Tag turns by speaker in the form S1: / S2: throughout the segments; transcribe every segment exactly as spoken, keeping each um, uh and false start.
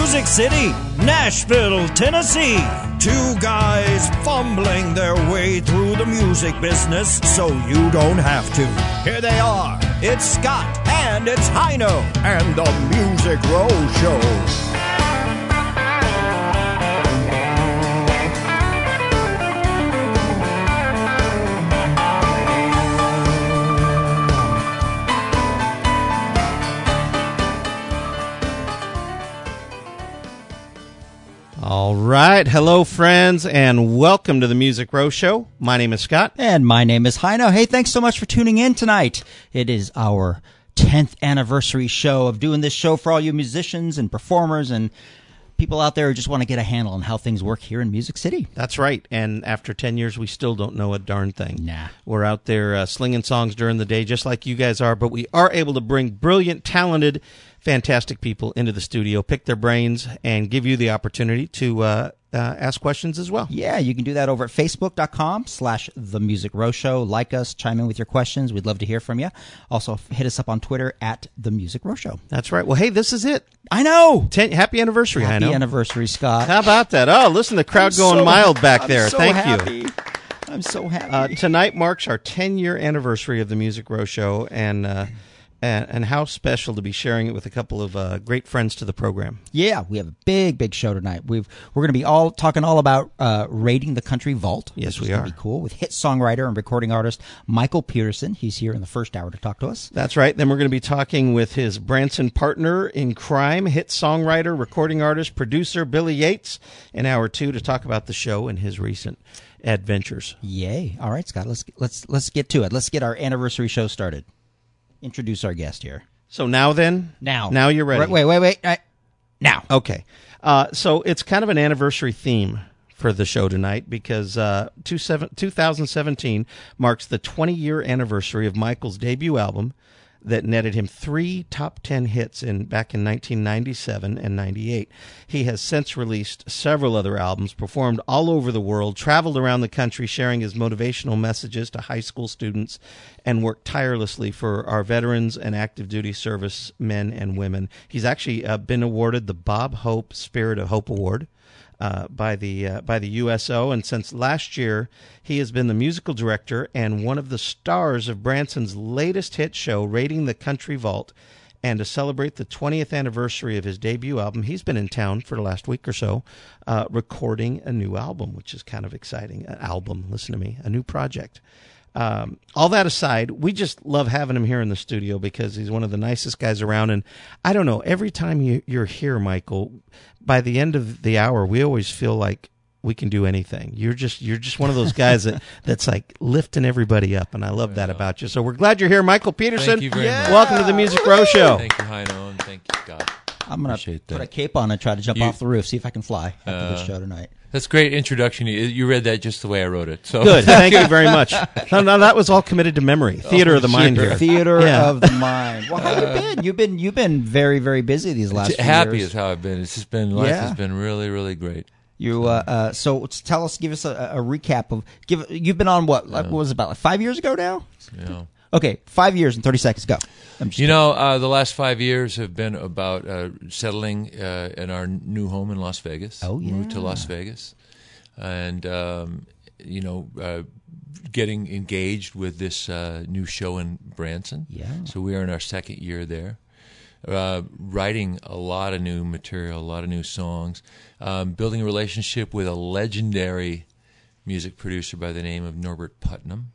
S1: Music City, Nashville, Tennessee. Two guys fumbling their way through the music business so you don't have to. Here they are. It's Scott and it's Heino and the Music Row Show.
S2: All right. Hello, friends, and welcome to the Music Row Show. My name is Scott.
S3: And my name is Heino. Hey, thanks so much for tuning in tonight. It is our tenth anniversary show of doing this show for all you musicians and performers and people out there who just want to get a handle on how things work here in Music City.
S2: That's right. And after ten years, we still don't know a darn thing.
S3: Nah.
S2: We're out there uh, slinging songs during the day just like you guys are, but we are able to bring brilliant, talented, fantastic people into the studio, pick their brains, and give you the opportunity to uh, uh, ask questions as well.
S3: Yeah, you can do that over at facebook.com slash The Music Row Show. Like us, chime in with your questions. We'd love to hear from you. Also, hit us up on Twitter at The Music Row Show.
S2: That's right. Well, hey, this is it.
S3: I know.
S2: Ten, happy anniversary, I know.
S3: Happy anniversary, Scott.
S2: How about that? Oh, listen, the crowd
S3: I'm
S2: going
S3: so,
S2: mild back
S3: I'm
S2: there.
S3: so
S2: Thank
S3: happy.
S2: you.
S3: I'm so happy.
S2: Uh, tonight marks our ten-year anniversary of the Music Row Show, and uh, and, and how special to be sharing it with a couple of uh, great friends to the program.
S3: Yeah, we have a big, big show tonight. We've we're going to be all talking all about uh, raiding the country vault.
S2: Yes,
S3: which
S2: we
S3: is
S2: are.
S3: gonna be cool with hit songwriter and recording artist Michael Peterson. He's here in the first hour to talk to us.
S2: That's right. Then we're going to be talking with his Branson partner in crime, hit songwriter, recording artist, producer Billy Yates, in hour two to talk about the show and his recent adventures.
S3: Yay! All right, Scott. Let's let's let's get to it. Let's get our anniversary show started. Introduce our guest here.
S2: So now then?
S3: Now.
S2: Now you're ready.
S3: Wait, wait, wait. wait. Now.
S2: Okay. Uh, so it's kind of an anniversary theme for the show tonight because uh, two thousand seventeen marks the twenty-year anniversary of Michael's debut album that netted him three top ten hits in back in nineteen ninety-seven and ninety-eight. He has since released several other albums, performed all over the world, traveled around the country sharing his motivational messages to high school students, and worked tirelessly for our veterans and active duty service men and women. He's actually uh, been awarded the Bob Hope Spirit of Hope Award Uh, by the uh, by the U S O, and since last year, he has been the musical director and one of the stars of Branson's latest hit show, Raiding the Country Vault. And to celebrate the twentieth anniversary of his debut album, he's been in town for the last week or so, uh, recording a new album, which is kind of exciting. An album, listen to me, a new project. Um, all that aside, we just love having him here in the studio because he's one of the nicest guys around. And I don't know, every time you, you're here, Michael, by the end of the hour, we always feel like we can do anything. You're just you're just one of those guys that, that's like lifting everybody up, and I love that about you. So we're glad you're here, Michael Peterson.
S4: Thank you very
S3: Yeah.
S4: much.
S2: Welcome to the Music Row Show.
S4: Thank you, Heino, and thank you, God.
S3: I'm going to
S4: Appreciate
S3: put
S4: that.
S3: a cape on and try to jump
S4: You-
S3: off the roof, see if I can fly after
S4: Uh,
S3: this show tonight.
S4: That's a great introduction. You, you read that just the way I wrote it. So
S2: Good. Thank you very much. No, no, that was all committed to memory. Theater
S4: Oh,
S2: of the mind
S4: sure.
S2: here.
S3: Theater
S2: Yeah.
S3: of the mind. Well, how you been? You've been you've been very very busy these last few
S4: happy
S3: years.
S4: is how I've been. It's just been life
S3: Yeah.
S4: has been really, really great.
S3: You uh, uh, so tell us, give us a, a recap of give. You've been on what? Like, what was it about like five years ago now?
S4: You know,
S3: Okay, five years and thirty seconds. Go. I'm just
S4: you know uh, the last five years have been about uh, settling uh, in our new home in Las Vegas.
S3: Oh,
S4: Moved to
S3: yeah.
S4: Las Vegas, and um, you know, uh, getting engaged with this uh, new show in Branson.
S3: Yeah.
S4: So we are in our second year there. Uh, writing a lot of new material, a lot of new songs, um, building a relationship with a legendary music producer by the name of Norbert Putnam,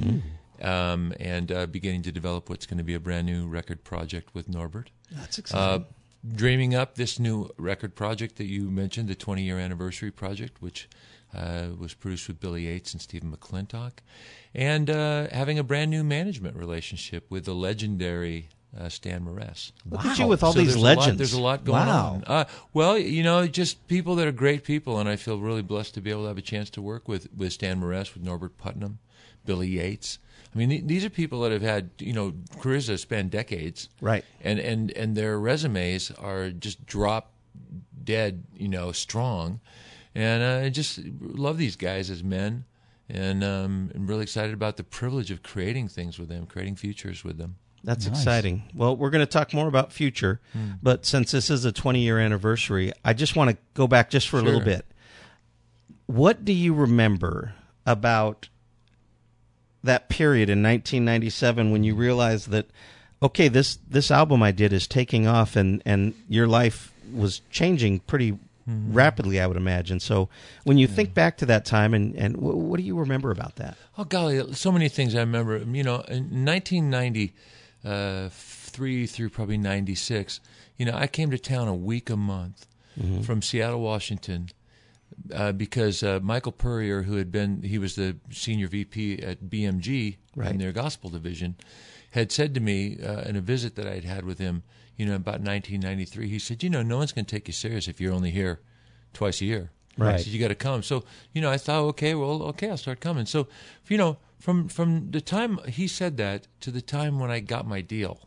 S4: um, and uh, beginning to develop what's going to be a brand new record project with Norbert.
S2: That's
S4: Uh,
S2: exciting.
S4: dreaming up this new record project that you mentioned, the twenty-year anniversary project, which uh, was produced with Billy Yates and Stephen McClintock, and uh, having a brand new management relationship with the legendary uh, Stan Moress.
S2: Look at you with all
S4: So
S2: these
S4: there's
S2: legends.
S4: A lot, there's a lot going
S3: Wow.
S4: on. Uh, well, you know, just people that are great people, and I feel really blessed to be able to have a chance to work with, with Stan Moress, with Norbert Putnam, Billy Yates. I mean, th- these are people that have had, you know, careers that span decades.
S2: Right.
S4: And, and, and their resumes are just drop dead, you know, strong. And uh, I just love these guys as men. And um, I'm really excited about the privilege of creating things with them, creating futures with them.
S2: That's
S3: Nice.
S2: exciting. Well, we're going to talk more about future, but since this is a twenty-year anniversary, I just want to go back just for a little
S4: Sure.
S2: bit. What do you remember about that period in nineteen ninety-seven when you realized that, okay, this, this album I did is taking off, and, and your life was changing pretty rapidly, I would imagine. So when you think back to that time, and, and what, what do you remember about that?
S4: Oh, golly, so many things I remember. You know, in nineteen ninety-three through probably ninety-six, you know, I came to town a week a month from Seattle, Washington, uh, because uh, Michael Purrier, who had been, he was the senior V P at B M G
S2: Right.
S4: in their gospel division, had said to me uh, in a visit that I'd had with him, you know, about nineteen ninety-three, he said, you know, no one's going to take you serious if you're only here twice a year.
S3: Right.
S4: He said, you got to come. So, you know, I thought, okay, well, okay, I'll start coming. So, you know, from from the time he said that to the time when I got my deal,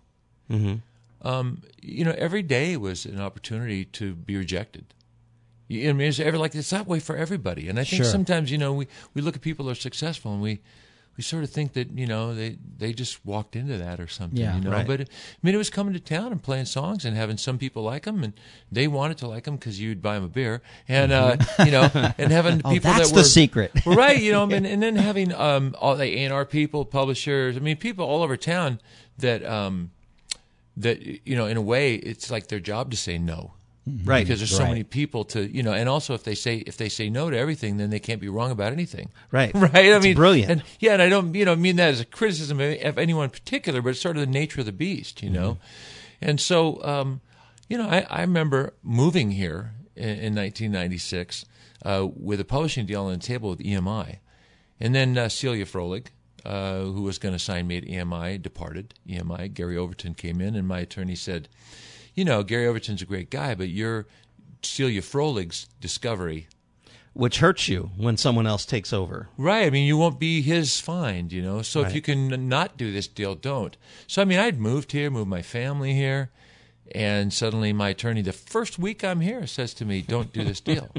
S4: um, you know, every day was an opportunity to be rejected. You know, I mean, it's ever like it's that way for everybody. And I think
S3: Sure.
S4: sometimes, you know, we, we look at people who are successful and we we sort of think that, you know, they, they just walked into that or something,
S3: Yeah,
S4: you know.
S2: right.
S4: But, I mean, it was coming to town and playing songs and having some people like them, and they wanted to like them because you'd buy them a beer. And, uh, you know, and having
S3: Oh,
S4: people
S3: that's
S4: that
S3: the
S4: were...
S3: secret.
S4: Well, right, you know, and, and then having um, all the A and R people, publishers, I mean, people all over town that, um, that you know, in a way, it's like their job to say no.
S2: Right.
S4: Because there's so
S3: Right.
S4: many people to, you know, and also if they say if they say no to everything, then they can't be wrong about anything.
S2: Right.
S4: Right. I
S2: It's
S4: mean,
S2: brilliant.
S4: And yeah, and I don't, you know, mean that as a criticism of of anyone in particular, but it's sort of the nature of the beast, you know. And so, um, you know, I, I remember moving here in, in nineteen ninety-six uh, with a publishing deal on the table with E M I, and then uh, Celia Froelich, uh, who was going to sign me at E M I, departed E M I. Gary Overton came in, and my attorney said, you know, Gary Overton's a great guy, but you're Celia Froelich's discovery.
S2: Which hurts you when someone else takes over.
S4: Right. I mean, you won't be his find, you know. So
S2: Right.
S4: if you can not do this deal, don't. So, I mean, I'd moved here, moved my family here, and suddenly my attorney, the first week I'm here, says to me, don't do this deal.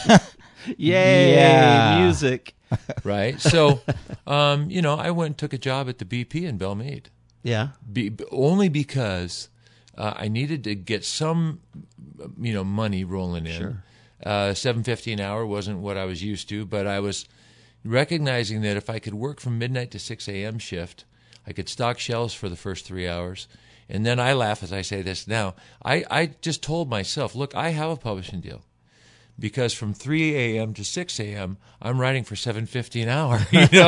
S2: Yay,
S3: Yeah.
S2: music.
S4: Right. So, um, you know, I went and took a job at the B P in Belmead.
S2: Yeah.
S4: Be, only because uh, I needed to get some, you know, money rolling in.
S2: Sure.
S4: Uh, seven fifty an hour wasn't what I was used to, but I was recognizing that if I could work from midnight to six a.m. shift, I could stock shelves for the first three hours. And then I laugh as I say this now. I, I just told myself, look, I have a publishing deal. Because from three a.m. to six a.m., I'm writing for seven fifty an hour, you know,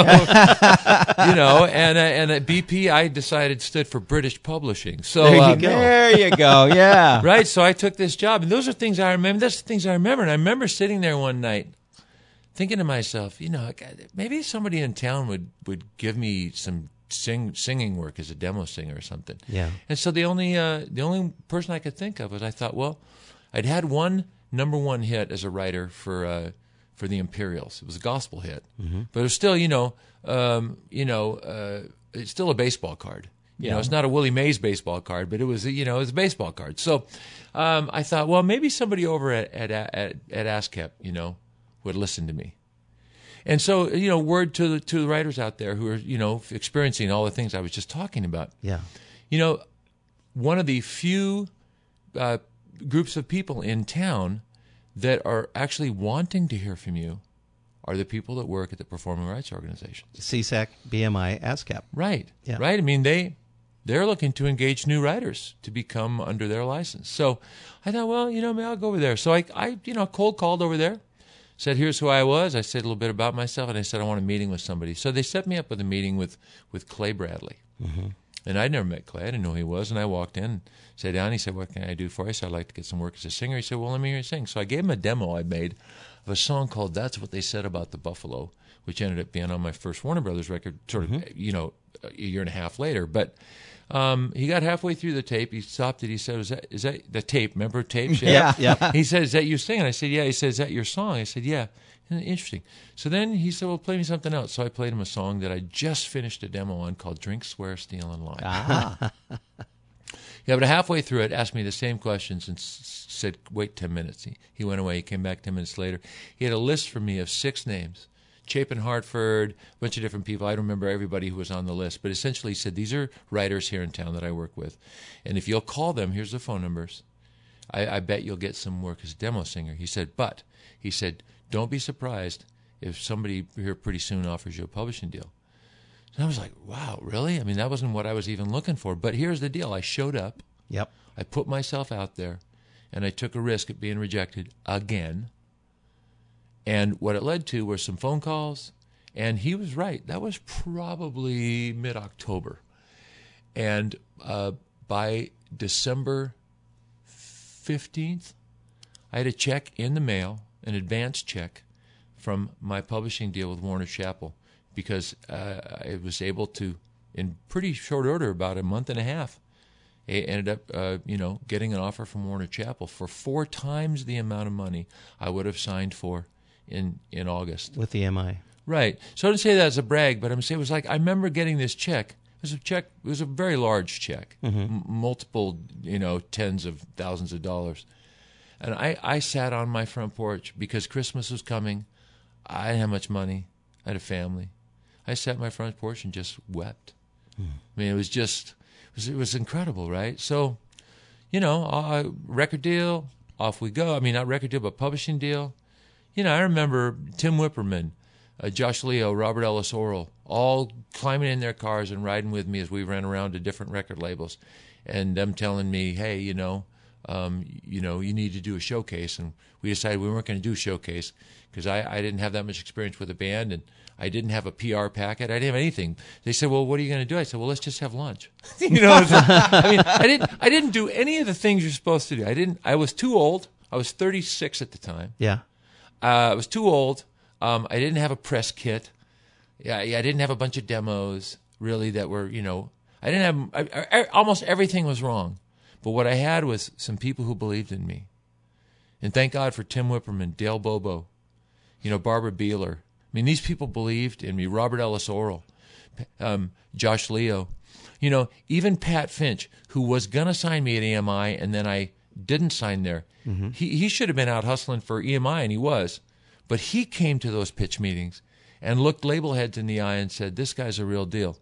S4: you know, and uh, and at B P, I decided stood for British Publishing. So
S2: There you
S4: um,
S2: go.
S3: There you go. Yeah.
S4: right, so I took this job, and those are things I remember. That's the things I remember, and I remember sitting there one night, thinking to myself, you know, maybe somebody in town would would give me some sing singing work as a demo singer or something.
S2: Yeah.
S4: And so the only uh, the only person I could think of was I thought, well, I'd had one number one hit as a writer for uh, for the Imperials. It was a gospel hit, mm-hmm. but it was still, you know, um, you know, uh, it's still a baseball card. You
S3: Yeah.
S4: know, it's not a Willie Mays baseball card, but it was, you know, it was a baseball card. So um, I thought, well, maybe somebody over at at at, at ASCAP, you know, would listen to me. And so, you know, word to the to the writers out there who are, you know, experiencing all the things I was just talking about.
S2: Yeah.
S4: You know, one of the few uh, groups of people in town that are actually wanting to hear from you are the people that work at the Performing Rights Organization.
S2: C S A C, B M I, ASCAP.
S4: Right.
S2: Yeah.
S4: Right. I mean, they they're looking to engage new writers to become under their license. So I thought, well, you know, maybe I'll go over there. So I, I, you know, cold called over there, said, here's who I was. I said a little bit about myself, and I said I want a meeting with somebody. So they set me up with a meeting with with Clay Bradley. Mm-hmm. And I'd never met Clay. I didn't know who he was. And I walked in, sat down. He said, what can I do for you? I said, I'd like to get some work as a singer. He said, well, let me hear you sing. So I gave him a demo I made of a song called That's What They Said About the Buffalo, which ended up being on my first Warner Brothers record, sort of, mm-hmm. you know, a year and a half later. But um, he got halfway through the tape. He stopped it. He said, is that, is that the tape? Remember tapes?
S3: Yeah.
S2: Yeah.
S4: He said, is that you singing? I said, yeah. He said, is that your song? I said, yeah. Interesting. So then he said, well, play me something else. So I played him a song that I just finished a demo on called Drink, Swear, Steal, and Lie.
S3: Ah.
S4: Yeah, but halfway through it, asked me the same questions and s- said, wait ten minutes. He, he went away. He came back ten minutes later. He had a list for me of six names, Chapin Hartford, a bunch of different people. I don't remember everybody who was on the list, but essentially he said, these are writers here in town that I work with. And if you'll call them, here's their phone numbers. I, I bet you'll get some work as a demo singer. He said, but, he said, don't be surprised if somebody here pretty soon offers you a publishing deal. And I was like, wow, really? I mean, that wasn't what I was even looking for. But here's the deal. I showed up.
S2: Yep.
S4: I put myself out there, and I took a risk at being rejected again. And what it led to were some phone calls, and he was right. That was probably mid-October. And uh, by December fifteenth, I had a check in the mail, an advance check from my publishing deal with Warner Chappell, because uh, I was able to, in pretty short order, about a month and a half, I ended up, uh, you know, getting an offer from Warner Chappell for four times the amount of money I would have signed for in, in August.
S2: With the M I.
S4: Right. So I don't say that as a brag, but I'm saying it was like, I remember getting this check. It was a check. It was a very large check, mm-hmm. M- multiple, you know, tens of thousands of dollars. And I, I sat on my front porch because Christmas was coming. I didn't have much money. I had a family. I sat on my front porch and just wept. Mm. I mean, it was just, it was, it was incredible, right? So, you know, uh, record deal, off we go. I mean, not record deal, but publishing deal. You know, I remember Tim Whipperman, uh, Josh Leo, Robert Ellis Oral, all climbing in their cars and riding with me as we ran around to different record labels, and them telling me, hey, you know, um, you know, you need to do a showcase. And we decided we weren't going to do a showcase because I, I didn't have that much experience with a band, and I didn't have a P R packet. I didn't have anything. They said, well, what are you going to do? I said, well, let's just have lunch. you know, I mean, I didn't, I didn't do any of the things you're supposed to do. I didn't, I was too old. I was thirty-six at the time.
S2: Yeah.
S4: Uh, I was too old. Um, I didn't have a press kit. Yeah, I, I didn't have a bunch of demos, really, that were, you know, I didn't have, I, I, almost everything was wrong. But what I had was some people who believed in me. And thank God for Tim Whipperman, Dale Bobo, you know, Barbara Beeler. I mean, these people believed in me. Robert Ellis Oral, um, Josh Leo. You know, even Pat Finch, who was going to sign me at E M I, and then I didn't sign there. Mm-hmm. He he should have been out hustling for E M I, and he was. But he came to those pitch meetings and looked label heads in the eye and said, this guy's a real deal.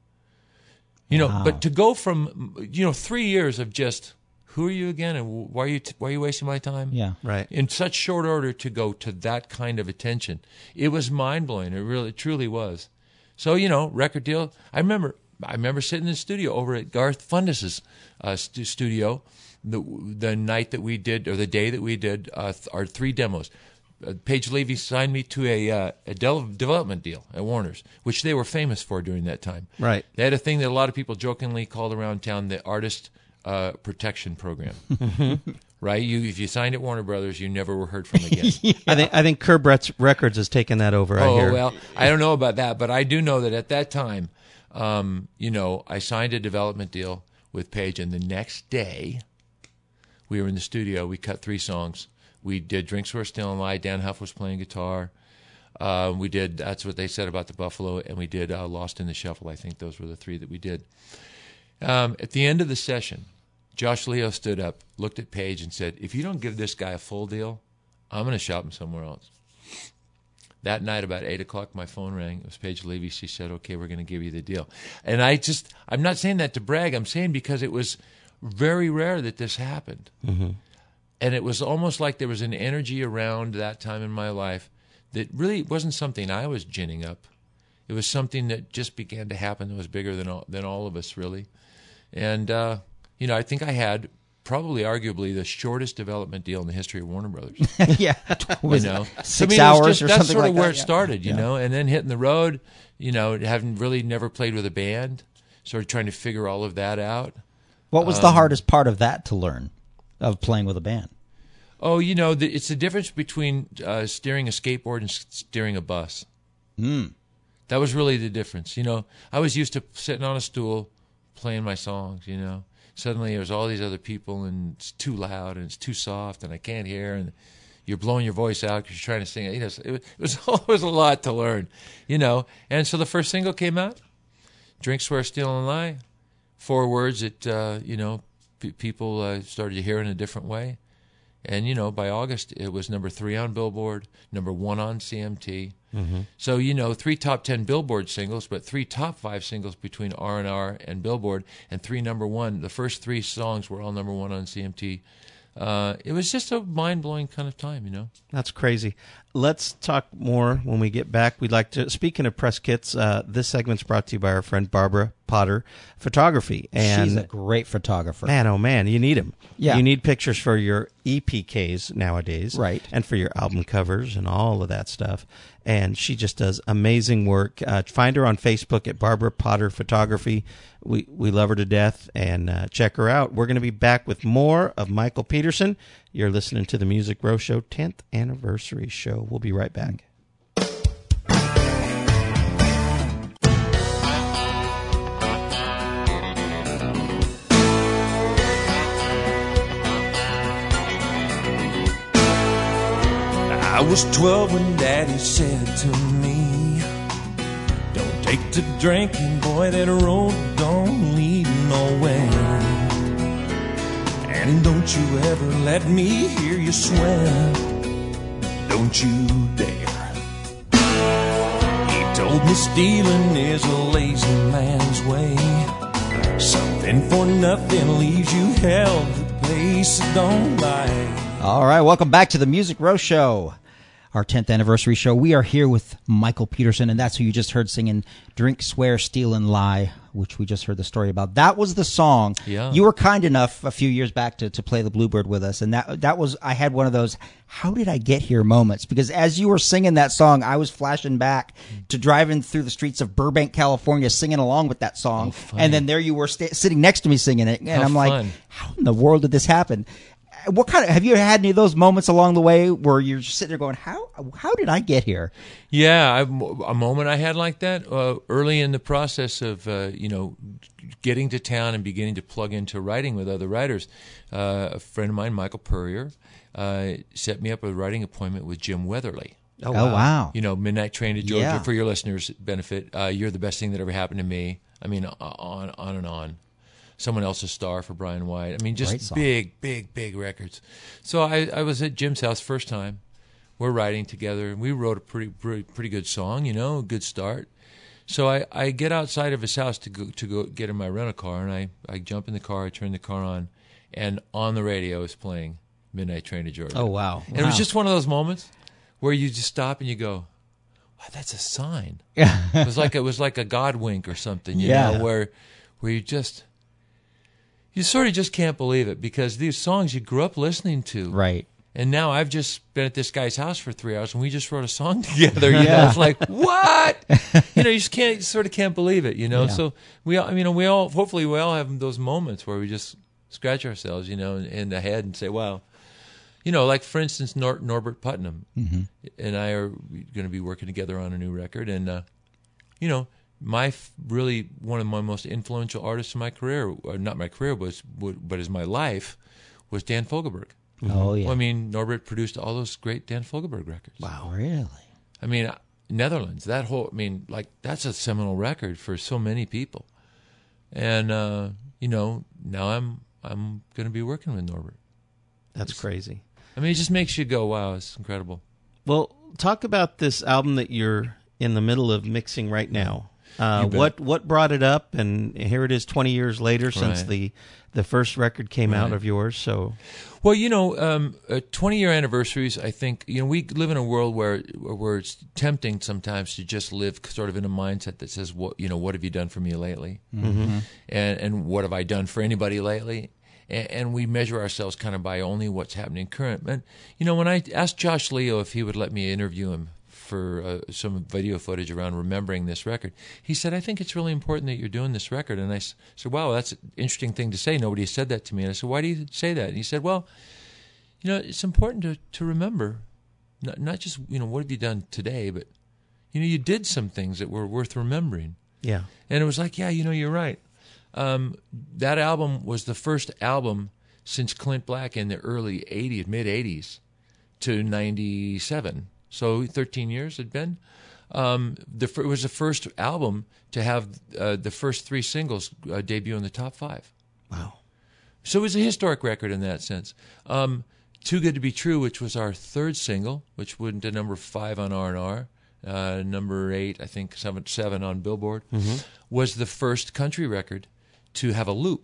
S4: You know, wow. But to go from, you know, three years of just, who are you again, and why are you t- why are you wasting my time?
S3: Yeah,
S2: right.
S4: In such short order to go to that kind of attention, it was mind blowing. It really, truly was. So you know, record deal. I remember, I remember sitting in the studio over at Garth Fundus's uh, st- studio, the the night that we did, or the day that we did uh, th- our three demos. Uh, Paige Levy signed me to a uh, a de- development deal at Warner's, which they were famous for during that time.
S2: Right.
S4: They had a thing that a lot of people jokingly called around town the artist Uh, protection program, right? You, if you signed at Warner Brothers, you never were heard from again.
S2: yeah. I think I think Curb Ret's Records has taken that over.
S4: Oh
S2: I hear.
S4: well, I don't know about that, but I do know that at that time, um, you know, I signed a development deal with Page, and the next day, we were in the studio. We cut three songs. We did "Drinks Were Still and Lie." Dan Huff was playing guitar. Uh, we did "That's What They Said About the Buffalo," and we did uh, "Lost in the Shuffle." I think those were the three that we did. Um, at the end of the session, Josh Leo stood up, looked at Page, and said, if you don't give this guy a full deal, I'm going to shop him somewhere else. That night, about eight o'clock, my phone rang. It was Paige Levy. She said, okay, we're going to give you the deal. And I just, I'm not saying that to brag. I'm saying because it was very rare that this happened. Mm-hmm. And it was almost like there was an energy around that time in my life that really wasn't something I was ginning up. It was something that just began to happen that was bigger than all, than all of us, really. And, uh, you know, I think I had probably arguably the shortest development deal in the history of Warner Brothers.
S3: yeah.
S4: Was you know?
S3: Six
S4: I mean,
S3: hours
S4: just,
S3: or
S4: that's
S3: something
S4: sort
S3: like
S4: of where
S3: that,
S4: it
S3: yeah.
S4: started, you
S3: yeah.
S4: know, and then hitting the road, you know, having really never played with a band, sort of trying to figure all of that out.
S3: What was
S4: um,
S3: the hardest part of that to learn, of playing with a band?
S4: Oh, you know, the, it's the difference between uh, steering a skateboard and s- steering a bus.
S3: Mm.
S4: That was really the difference. You know, I was used to sitting on a stool playing my songs, you know. Suddenly there's all these other people, and it's too loud, and it's too soft, and I can't hear, and you're blowing your voice out because you're trying to sing it. You know, it was, it was always a lot to learn, you know. And so the first single came out, Drink, Swear, Steal, and Lie. Four words that, uh, you know, p- people uh, started to hear in a different way. And, you know, by August, it was number three on Billboard, number one on C M T.
S2: Mm-hmm.
S4: So, you know, three top ten Billboard singles, but three top five singles between R and R and Billboard, and three number one. The first three songs were all number one on C M T. Uh, it was just a mind-blowing kind of time, you know.
S2: That's crazy. Let's talk more when we get back. We'd like to, speaking of press kits, uh, this segment's brought to you by our friend Barbara Potter Photography. And
S3: she's a great photographer.
S2: man, oh man, you need them.
S3: Yeah.
S2: You need pictures for your E P Ks nowadays.
S3: Right.
S2: And for your album covers and all of that stuff. And she just does amazing work. Uh, find her on Facebook at Barbara Potter Photography. We we love her to death, and uh, check her out. We're going to be back with more of Michael Peterson. You're listening to the Music Row Show tenth Anniversary Show. We'll be right back.
S5: I was twelve when Daddy said to me, don't take to drinking, boy, that road don't lead nowhere. And don't you ever let me hear you swear, don't you dare. He told me stealing is a lazy man's way. Something for nothing leaves you hell to pay, so don't lie.
S3: All right, welcome back to the Music Row Show, our tenth anniversary show. We are here with Michael Peterson, and that's who you just heard singing Drink, Swear, Steal, and Lie, which we just heard the story about. That was the song.
S4: Yeah.
S3: You were kind enough a few years back to, to play the Bluebird with us, and that that was, I had one of those, how did I get here moments? Because as you were singing that song, I was flashing back to driving through the streets of Burbank, California, singing along with that song.
S4: Oh, funny.
S3: And then there you were sta- sitting next to me singing it, and
S4: How
S3: I'm like,
S4: fun.
S3: how in the world did this happen? What kind of, have you had any of those moments along the way where you're just sitting there going, how how did I get here?
S4: Yeah, I, a moment I had like that uh, early in the process of uh, you know getting to town and beginning to plug into writing with other writers. Uh, a friend of mine, Michael Purrier, uh, set me up a writing appointment with Jim Weatherly.
S3: Oh, wow. wow.
S4: You know, Midnight Train to Georgia.
S3: Yeah.
S4: For your listeners' benefit, uh, you're the best thing that ever happened to me. I mean, on on and on. Someone Else's Star for Brian White. I mean,
S3: Great
S4: just
S3: song.
S4: big, big, big records. So I, I was at Jim's house first time. We're writing together, and we wrote a pretty, pretty, pretty good song. You know, a good start. So I, I get outside of his house to go to go get in my rental car, and I, I jump in the car. I turn the car on, and on the radio is playing Midnight Train to Georgia.
S3: Oh, wow.
S4: And it was just one of those moments where you just stop and you go, "Wow, that's a sign."
S3: Yeah.
S4: It was like it was like a God wink or something, you
S3: Yeah.
S4: know, where where you just you sort of just can't believe it, because these songs you grew up listening to,
S3: Right.
S4: and now I've just been at this guy's house for three hours and we just wrote a song together. You
S3: Yeah.
S4: know, it's like, what? You know, you just can't, you sort of can't believe it. You know,
S3: Yeah.
S4: so we all, I mean, we all, hopefully, we all have those moments where we just scratch ourselves, you know, in, in the head and say, wow. You know, like, for instance, Nor- Norbert Putnam
S3: Mm-hmm.
S4: and I are going to be working together on a new record. And, uh, you know, my f- really one of my most influential artists in my career, or not my career, was, but is my life, was Dan Fogelberg.
S3: Oh, yeah.
S4: Well, I mean, Norbert produced all those great Dan Fogelberg records.
S3: Wow. Really?
S4: I mean, uh, Netherlands, that whole, I mean, like, that's a seminal record for so many people. And, uh, you know, now I'm I'm going to be working with Norbert.
S2: That's crazy.
S4: I mean, it just makes you go, wow, it's incredible.
S2: Well, talk about this album that you're in the middle of mixing right now. Uh,
S4: You bet.
S2: what what brought it up, and here it is twenty years later since
S4: Right.
S2: the the first record came out
S4: Right.
S2: of yours. So
S4: Well, you know, um, uh, twenty-year anniversaries, I think, you know, we live in a world where where it's tempting sometimes to just live sort of in a mindset that says, what, you know, what have you done for me lately? Mm-hmm. And and what have I done for anybody lately? And, and we measure ourselves kind of by only what's happening current. And, you know, when I asked Josh Leo if he would let me interview him for uh, some video footage around remembering this record, he said, I think it's really important that you're doing this record. And I s- said, wow, that's an interesting thing to say. Nobody has said that to me. And I said, why do you say that? And he said, well, you know, it's important to, to remember, not, not just, you know, what have you done today, but, you know, you did some things that were worth remembering.
S2: yeah,
S4: And it was like, yeah, you know, you're right. Um, that album was the first album since Clint Black in the early eighties, mid-eighties to ninety-seven. So thirteen years it had been. Um, the, it was the first album to have uh, the first three singles uh, debut in the top five.
S2: wow,
S4: So it was a historic record in that sense. Um, Too Good to Be True, which was our third single, which went to number five on R and R, uh, number eight, I think, seven, seven on Billboard, mm-hmm. was the first country record to have a loop.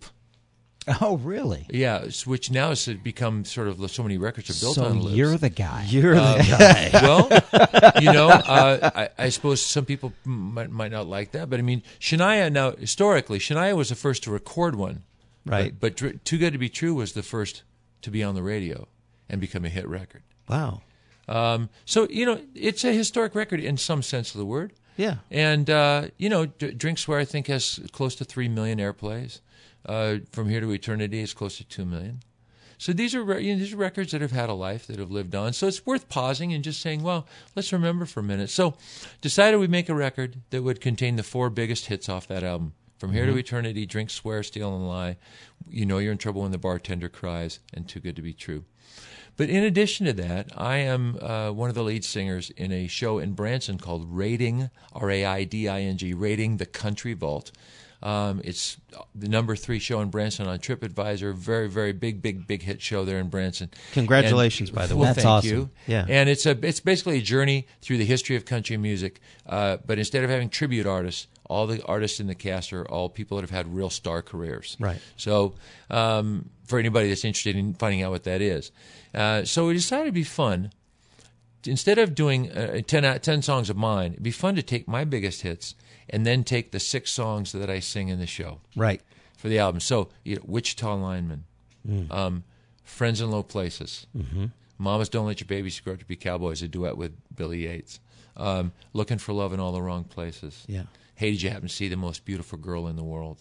S3: Oh, really?
S4: Yeah, which now has become sort of so many records are built
S3: so
S4: on loops.
S3: You're the guy.
S2: You're
S4: Uh,
S2: the guy.
S4: Well, you know, uh, I, I suppose some people might, might not like that, but I mean, Shania, now, historically, Shania was the first to record one.
S2: Right.
S4: But, but Dr- Too Good to Be True was the first to be on the radio and become a hit record.
S2: Wow.
S4: Um, so, you know, it's a historic record in some sense of the word.
S2: Yeah.
S4: And, uh, you know, D- Drink Swear, I think, has close to three million airplays. Uh, From Here to Eternity is close to two million. So these are re- you know, these are records that have had a life, that have lived on. So it's worth pausing and just saying, well, let's remember for a minute. So decided we'd make a record that would contain the four biggest hits off that album. From Here mm-hmm. to Eternity, Drink, Swear, Steal, and Lie, You Know You're in Trouble When the Bartender Cries, and Too Good to Be True. But in addition to that, I am uh, one of the lead singers in a show in Branson called Raiding, R A I D I N G, Raiding the Country Vault. Um, it's the number three show in Branson on TripAdvisor. Very, very big, big, big hit show there in Branson.
S2: Congratulations,
S4: and,
S2: by the
S4: well,
S2: way.
S3: That's
S4: thank
S3: awesome.
S4: you.
S2: Yeah.
S4: And it's a it's basically a journey through the history of country music. Uh, but instead of having tribute artists, all the artists in the cast are all people that have had real star careers.
S2: Right.
S4: So um, for anybody that's interested in finding out what that is, uh, so we decided it'd be fun. Instead of doing uh, ten, ten songs of mine, it'd be fun to take my biggest hits and then take the six songs that I sing in the show.
S2: Right.
S4: For the album. So, you know, Wichita Lineman,
S2: Mm.
S4: um, Friends in Low Places,
S2: Mm-hmm.
S4: Mamas Don't Let Your Babies Grow Up to Be Cowboys, a duet with Billy Yates, um, Looking for Love in All the Wrong Places.
S2: Yeah.
S4: Hey, did you happen to see the most beautiful girl in the world?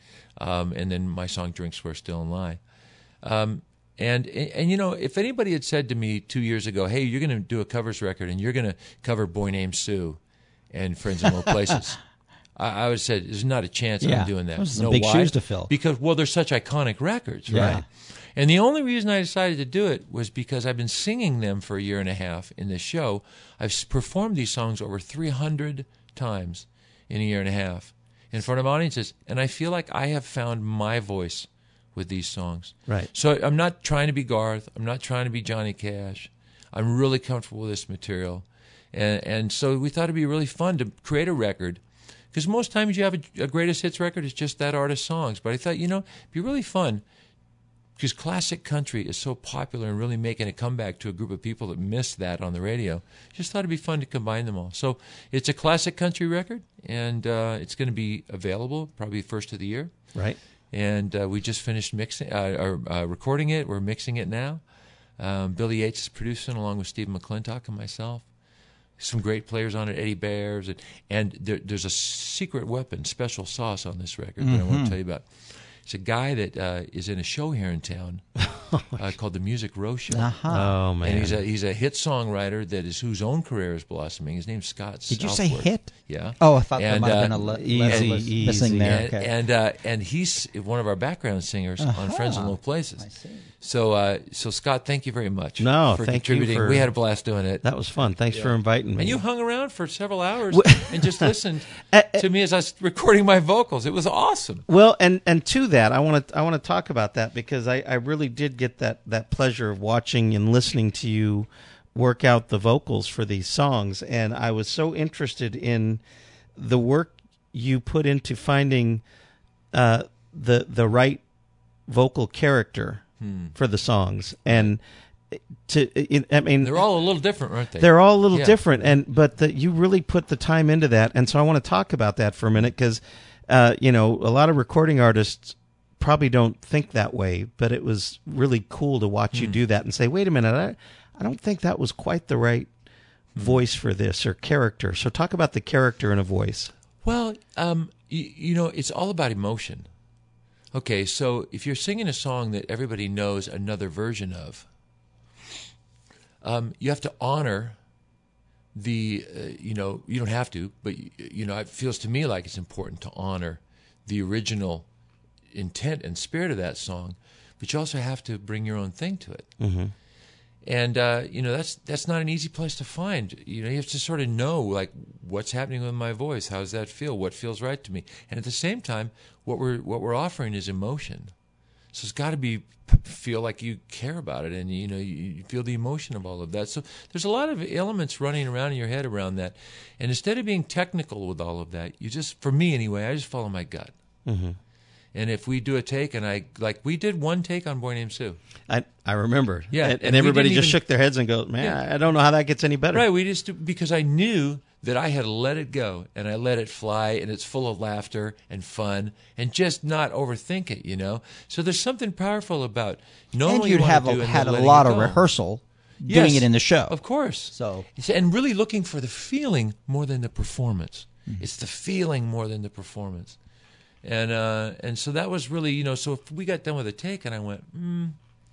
S4: Um, and then my song Drink, Swear, Steal, and Lie. Um, and, and, and, you know, if anybody had said to me two years ago, hey, you're going to do a covers record and you're going to cover Boy Named Sue and Friends in Low Places, I, I would have said, there's not a chance
S3: Yeah.
S4: I'm doing that.
S3: Those are some
S4: know
S3: big
S4: why?
S3: shoes to fill.
S4: Because, well, they're such iconic records,
S3: Yeah.
S4: right? And the only reason I decided to do it was because I've been singing them for a year and a half in this show. I've s- performed these songs over three hundred times in a year and a half in front of audiences, and I feel like I have found my voice with these songs.
S2: Right.
S4: So I'm not trying to be Garth. I'm not trying to be Johnny Cash. I'm really comfortable with this material. And, and so we thought it'd be really fun to create a record, because most times you have a, a greatest hits record, it's just that artist's songs. But I thought, you know, it'd be really fun, because classic country is so popular and really making a comeback to a group of people that missed that on the radio. Just thought it'd be fun to combine them all. So it's a classic country record, and uh, it's going to be available probably first of the year.
S2: Right.
S4: And uh, we just finished mixing, uh, or, uh, recording it. We're mixing it now. Um, Billy Yates is producing along with Steve McClintock and myself. Some great players on it, Eddie Bears, and, and there, there's a secret weapon, special sauce on this record that I want to tell you about. It's a guy that uh, is in a show here in town uh, called the Music Row Show.
S3: Uh-huh.
S2: Oh, man.
S4: And he's a he's a hit songwriter that is whose own career is blossoming. His name's Scott.
S3: Did you say
S4: Southworth.
S3: hit?
S4: Yeah.
S3: Oh, I thought there
S4: And,
S3: might have
S4: uh,
S3: been a le-
S2: easy,
S3: letter was
S2: easy.
S3: missing there.
S4: And
S3: Okay.
S4: and, uh, and he's one of our background singers on Friends in Low Places.
S3: I see.
S4: So uh, so Scott, thank you very much.
S2: No,
S4: for
S2: thank you
S4: contributing.
S2: for-
S4: We had a blast doing it.
S2: That was fun. Thanks for inviting me.
S4: And you hung around for several hours
S2: Well-
S4: and just listened
S2: Uh, uh,
S4: to me as I was recording my vocals. It was awesome.
S2: Well, and and to that, I want to I want to talk about that, because I, I really did get that, that pleasure of watching and listening to you work out the vocals for these songs, and I was so interested in the work you put into finding uh, the the right vocal character
S4: Hmm.
S2: for the songs, and to it, I mean
S4: They're all a little different, aren't they?
S2: They're all a little
S4: Yeah.
S2: different, and but the, you really put the time into that, and so I want to talk about that for a minute, because uh, you know, a lot of recording artists probably don't think that way, but it was really cool to watch you do that and say, "Wait a minute, I, I don't think that was quite the right voice for this or character." So talk about the character in a voice.
S4: Well, um, you, you know, it's all about emotion. Okay, so if you're singing a song that everybody knows another version of, um, you have to honor the, uh, you know, you don't have to, but, you know, it feels to me like it's important to honor the original intent and spirit of that song, but you also have to bring your own thing to it.
S2: Mm-hmm.
S4: And uh, you know, that's that's not an easy place to find. You know, you have to sort of know, like, what's happening with my voice. How does that feel? What feels right to me? And at the same time, what we're what we're offering is emotion. So it's got to be feel like you care about it, and you know you, you feel the emotion of all of that. So there's a lot of elements running around in your head around that, and instead of being technical with all of that, you just, for me anyway, I just follow my gut.
S2: Mm-hmm.
S4: And if we do a take, and I like we did one take on Boy Named Sue.
S2: I I remember.
S4: Yeah,
S2: and,
S4: and
S2: and
S4: we
S2: everybody
S4: didn't
S2: just
S4: even-
S2: shook their heads and go, "Man,
S4: Yeah.
S2: I don't know how that gets any better."
S4: Right, we just because I knew that I had let it go and I let it fly, and it's full of laughter and fun, and just not overthink it, you know. So there's something powerful about knowing
S3: And
S4: what
S3: you'd
S4: you want
S3: have
S4: to do
S3: a,
S4: and
S3: had
S4: then
S3: a
S4: letting
S3: lot
S4: it
S3: of
S4: go.
S3: rehearsal
S4: Yes,
S3: doing it in the show.
S4: of course.
S3: So
S4: and really looking for the feeling more than the performance. It's the feeling more than the performance, and uh, and so that was really, you know. So if we got done with a take, and I went, hmm.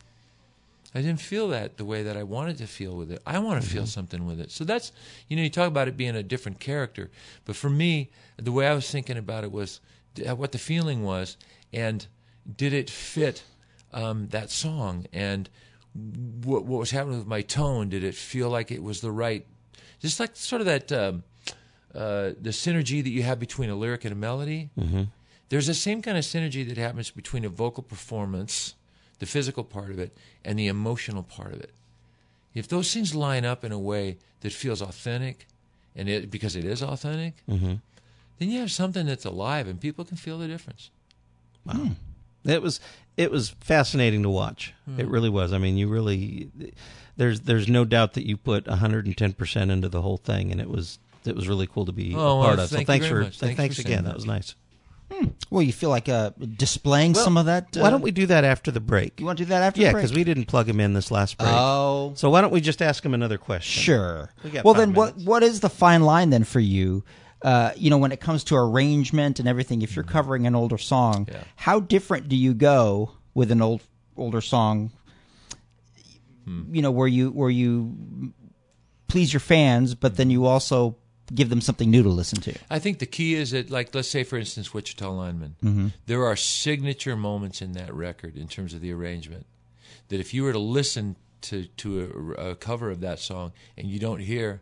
S4: I didn't feel that the way that I wanted to feel with it. I want to feel something with it. So that's, you know, you talk about it being a different character. But for me, the way I was thinking about it was d- what the feeling was, and did it fit um, that song? And what, what was happening with my tone? Did it feel like it was the right, just like sort of that, um, uh, the synergy that you have between a lyric and a melody?
S2: Mm-hmm.
S4: There's the same kind of synergy that happens between a vocal performance, the physical part of it, and the emotional part of it. If those things line up in a way that feels authentic, and it because it is authentic,
S2: Mm-hmm.
S4: then you have something that's alive, and people can feel the difference.
S2: Wow. It was it was fascinating to watch.
S4: Hmm.
S2: It really was. I mean, you really there's there's no doubt that you put one hundred ten percent into the whole thing, and it was it was really cool to be
S4: Oh,
S2: a
S4: well,
S2: part of. So
S4: thank you
S2: thanks
S4: very
S2: for
S4: much. Thanks
S2: thanks
S4: for
S2: again.
S4: saying
S2: That
S4: that.
S2: was nice.
S3: well, you feel like uh, displaying
S2: Well,
S3: some of that. Uh,
S2: Why don't we do that after the break?
S3: You want to do that after
S2: Yeah,
S3: the break?
S2: because we didn't plug him in this last break.
S3: Oh,
S2: So why don't we just ask him another question?
S3: sure.
S2: We got
S3: Well,
S2: five
S3: then, what
S2: minutes.
S3: what is the fine line then for you? Uh, you know, when it comes to arrangement and everything, if you're covering an older song,
S4: Yeah.
S3: how different do you go with an old older song? You know, where you where you please your fans, but then you also give them something new to listen to.
S4: I think the key is that, like, let's say, for instance, Wichita Lineman.
S3: Mm-hmm.
S4: There are signature moments in that record in terms of the arrangement that if you were to listen to to a, a cover of that song and you don't hear,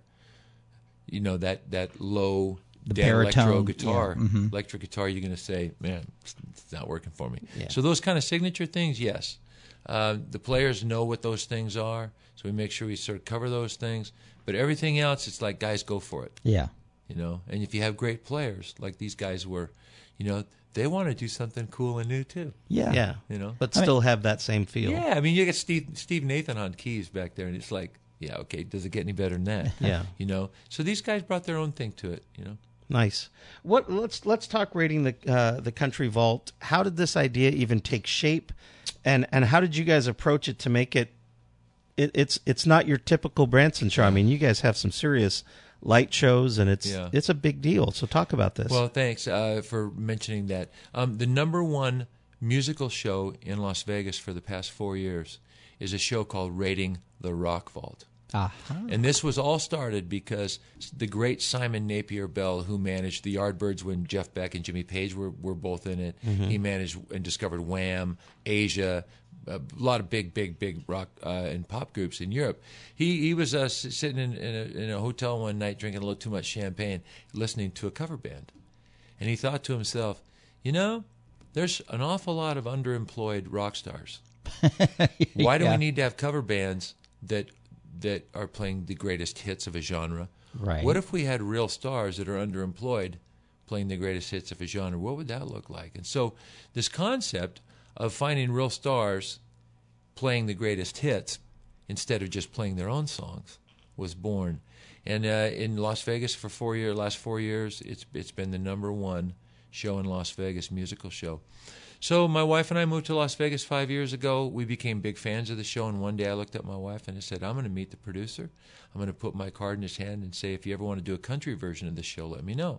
S4: you know, that that low
S3: The
S4: Dan electro
S3: baritone,
S4: guitar,
S3: yeah, mhm.
S4: electric guitar, you're going to say, man, it's, it's not working for me.
S2: Yeah.
S4: So those kind of signature things, yes. Uh, the players know what those things are, so we make sure we sort of cover those things. But everything else, it's like, guys, go for it.
S3: Yeah.
S4: You know, and if you have great players like these guys were, you know, they want to do something cool and new too.
S3: Yeah.
S2: Yeah,
S4: You know,
S2: but
S3: I mean-
S2: still have that same feel.
S4: yeah, I mean, you get Steve Steve Nathan on keys back there, and it's like, yeah, okay, does it get any better than that?
S2: Yeah.
S4: You know, so these guys brought their own thing to it. You know,
S2: Nice. What? Let's let's talk rating the uh, the Country Vault. How did this idea even take shape, and and how did you guys approach it to make it? it it's it's not your typical Branson show. I mean, you guys have some serious light shows, and it's
S4: Yeah.
S2: it's a big deal. So talk about this.
S4: well, thanks uh, for mentioning that. Um, the number one musical show in Las Vegas for the past four years is a show called Rating the Rock Vault.
S3: Uh-huh.
S4: And this was all started because the great Simon Napier Bell, who managed the Yardbirds when Jeff Beck and Jimmy Page were, were both in it, he managed and discovered Wham, Asia, a lot of big, big, big rock uh, and pop groups in Europe. He he was uh, s- sitting in, in, a, in a hotel one night drinking a little too much champagne, listening to a cover band. And he thought to himself, you know, there's an awful lot of underemployed rock stars. Why do
S3: Yeah.
S4: we need to have cover bands that that are playing the greatest hits of a genre?
S3: Right.
S4: What if we had real stars that are underemployed playing the greatest hits of a genre? What would that look like? And so this concept of finding real stars playing the greatest hits instead of just playing their own songs was born. And uh, in Las Vegas for four years, last four years, it's it's been the number one show in Las Vegas, musical show. So my wife and I moved to Las Vegas five years ago. We became big fans of the show, and one day I looked at my wife and I said, I'm going to meet the producer. I'm going to put my card in his hand and say, if you ever want to do a country version of this show, let me know.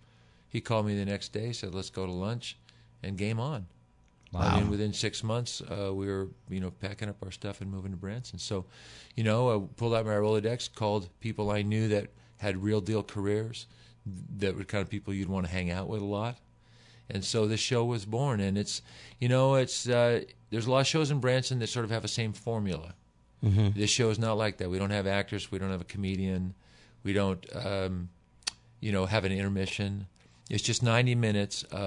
S4: He called me the next day, said, let's go to lunch, and game on.
S3: Wow.
S4: I mean, within six months, uh, we were, you know, packing up our stuff and moving to Branson. So, you know, I pulled out my Rolodex, called people I knew that had real deal careers, that were kind of people you'd want to hang out with a lot. And so this show was born, and it's, you know, it's uh, there's a lot of shows in Branson that sort of have the same formula.
S2: Mm-hmm.
S4: This show is not like that. We don't have actors. We don't have a comedian. We don't, um, you know, have an intermission. It's just ninety minutes of,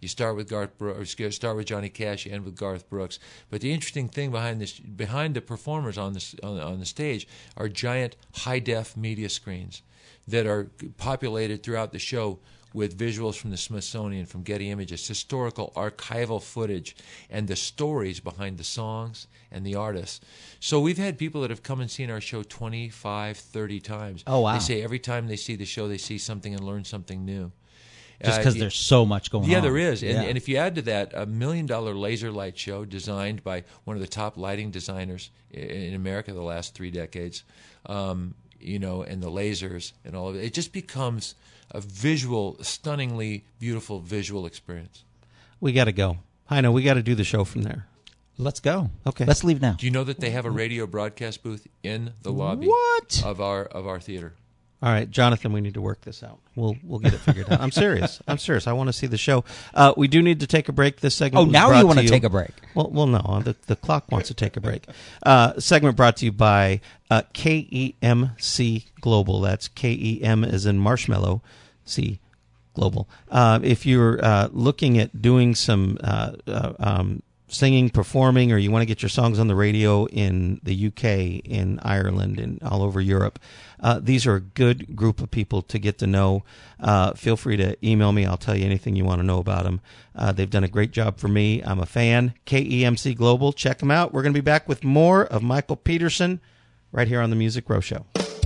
S4: You start with Garth Brooks, or start with Johnny Cash, you end with Garth Brooks. But the interesting thing behind this, behind the performers on this on, on the stage, are giant high def media screens that are populated throughout the show with visuals from the Smithsonian, from Getty Images, historical archival footage, and the stories behind the songs and the artists. So we've had people that have come and seen our show twenty-five, thirty times.
S3: Oh, wow.
S4: They say every time they see the show, they see something and learn something new.
S3: Just because
S4: uh,
S3: there's so much going
S4: yeah,
S3: on.
S4: there is. And,
S3: Yeah.
S4: and if you add to that a million-dollar laser light show designed by one of the top lighting designers in America the last three decades, um, you know, and the lasers and all of it, it just becomes a visual, stunningly beautiful visual experience.
S2: We got to go. I know. We got to do the show from there.
S3: Let's go.
S2: Okay.
S3: Let's leave now.
S4: Do you know that they have a radio broadcast booth in the lobby
S3: What?
S4: of our of our theater?
S2: All right, Jonathan, we need to work this out. We'll we'll get it figured out. I'm serious. I'm serious. I want to see the show. Uh, we do need to take a break. This segment.
S3: Oh,
S2: was
S3: now
S2: brought
S3: you want
S2: to
S3: to take a break.
S2: Well, well, no. The the clock wants to take a break. Uh, segment brought to you by uh, K E M C Global. That's K E M as in marshmallow, C Global. Uh, if you're uh, looking at doing some uh, uh, um, singing, performing, or you want to get your songs on the radio in the U K, in Ireland, and all over Europe, uh, these are a good group of people to get to know. Uh, feel free to email me. I'll tell you anything you want to know about them. Uh, they've done a great job for me. I'm a fan. K E M C Global. Check them out. We're going to be back with more of Michael Peterson right here on the Music Row Show.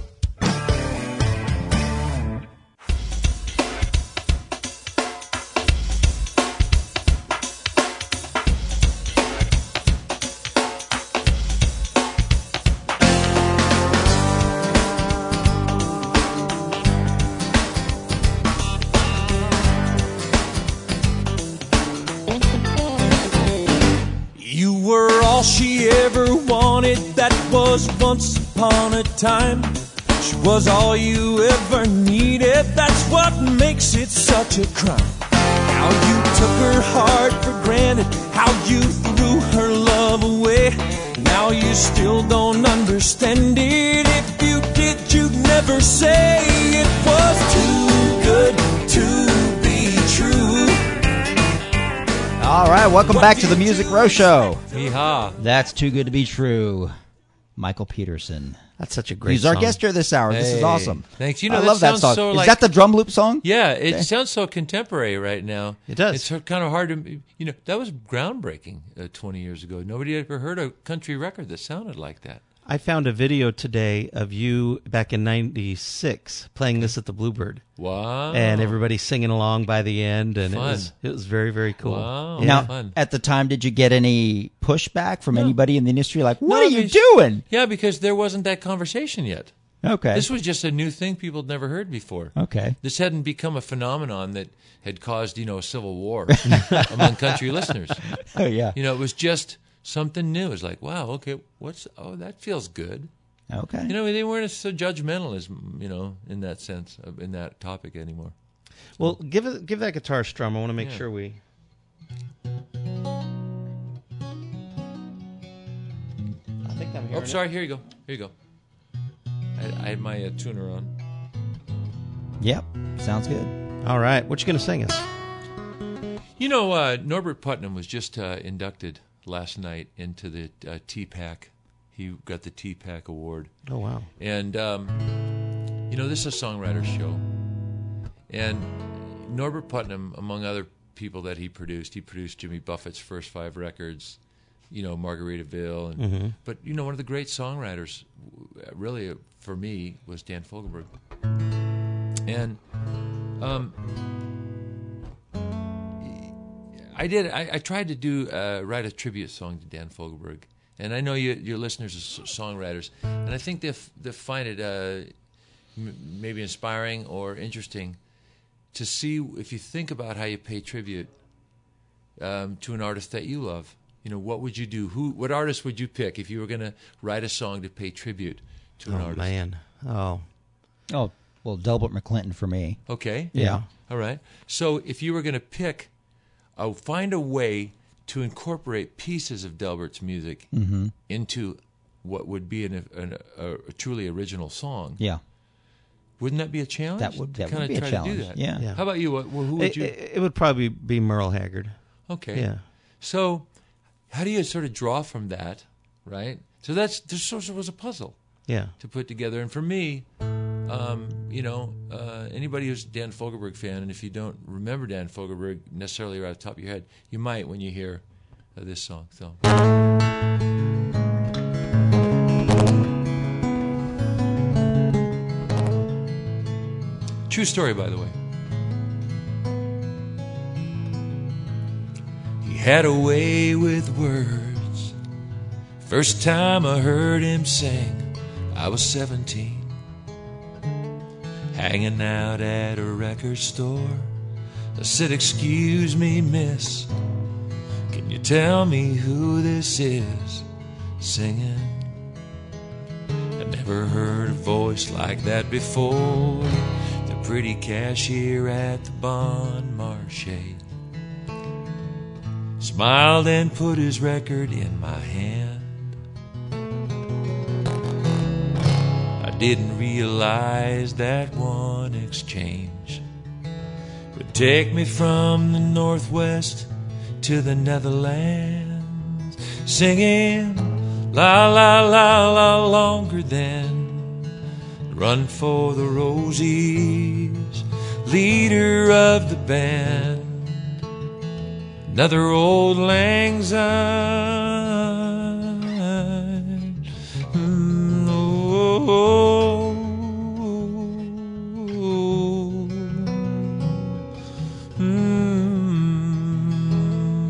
S5: She ever wanted, that was once upon a time. She was all you ever needed, that's what makes it such a crime. How you took her heart for granted, how you threw her love away. Now you still don't understand it. If you did, you'd never say it was too good to be true.
S3: All right, welcome back to the Music Row Show.
S4: Yeehaw.
S3: That's Too Good to Be True. Michael Peterson.
S2: That's such a great
S3: He's
S2: song.
S3: our guest here this hour. This is
S4: Hey,
S3: awesome.
S4: thanks. You know,
S3: I
S4: that
S3: love that
S4: sounds
S3: song.
S4: so
S3: is
S4: like-
S3: that the drum loop song?
S4: Yeah, it
S3: Okay.
S4: sounds so contemporary right now.
S2: It does.
S4: It's kind of hard to, you know, that was groundbreaking uh, twenty years ago. Nobody had ever heard a country record that sounded like that.
S2: I found a video today of you back in ninety-six playing this at the Bluebird.
S4: Wow.
S2: And everybody singing along by the end, and it
S4: Fun.
S2: was it was very, very cool.
S4: Wow.
S2: Yeah.
S3: Now,
S4: Fun.
S3: at the time, did you get any pushback from anybody in the industry? Like, what
S4: No,
S3: are
S4: I
S3: you
S4: mean,
S3: doing?
S4: Yeah, because there wasn't that conversation yet.
S3: Okay.
S4: This was just a new thing people had never heard before.
S3: Okay.
S4: This hadn't become a phenomenon that had caused, you know, a civil war among country listeners.
S3: Oh, yeah.
S4: You know, it was just something new. It's like, wow, okay, what's, oh, that feels good.
S3: Okay.
S4: You know, they weren't so judgmental as, you know, in that sense, of- in that topic anymore.
S2: Well, give it, give that guitar a strum. I want to make
S4: Yeah.
S2: sure we. I think I'm hearing
S4: Oh, sorry, here you go. Here you go. I, I had my uh, tuner on.
S3: Yep. Sounds good.
S2: it. All right, what you going to sing us?
S4: You know, uh, Norbert Putnam was just uh, inducted last night into the uh, T-PAC. He got the T-PAC award.
S2: Oh wow!
S4: And, um, you know, this is a songwriter's show. And Norbert Putnam, among other people that he produced, he produced Jimmy Buffett's first five records, you know, Margaritaville. And,
S2: Mm-hmm.
S4: But, you know, one of the great songwriters, really, uh, for me, was Dan Fogelberg. And um, I did, I, I tried to do, uh, write a tribute song to Dan Fogelberg. And I know you, your listeners are s- songwriters, and I think they f- they find it uh, m- maybe inspiring or interesting to see if you think about how you pay tribute um, to an artist that you love. You know, what would you do? Who, what artist would you pick if you were going to write a song to pay tribute to an
S2: Oh
S4: artist?
S2: man! Oh
S3: Oh, well, Delbert McClinton for me.
S4: Okay.
S2: yeah.
S4: All right. So if you were going to pick, uh, find a way to incorporate pieces of Delbert's music into what would be an, an, a, a truly original song,
S3: Yeah.
S4: Wouldn't that be a challenge?
S3: That would-
S4: to
S3: that would
S4: kinda
S3: be a
S4: try
S3: challenge.
S4: To do that?
S3: Yeah.
S2: Yeah.
S4: How about you? What, who would
S2: It,
S4: you?
S2: it, it would probably be Merle Haggard.
S4: Okay.
S2: Yeah.
S4: So, how do you sort of draw from that, right? So that's this sort of was a puzzle
S2: Yeah.
S4: to put together. And for me, um, you know, uh, anybody who's a Dan Fogelberg fan, and if you don't remember Dan Fogelberg necessarily right off the top of your head, you might when you hear uh, this song. So. True story, by the way. He had a way with words. First time I heard him sing, I was seventeen. Hanging out at a record store. I said, "Excuse me, miss, can you tell me who this is singing?" I never heard a voice like that before. The pretty cashier at the Bon Marché smiled and put his record in my hand. I didn't realize that one exchange would take me from the Northwest to the Netherlands, singing la la la la longer than Run for the Rosies, leader of the band. Another old lang syne. Mm, oh, oh, oh, mm.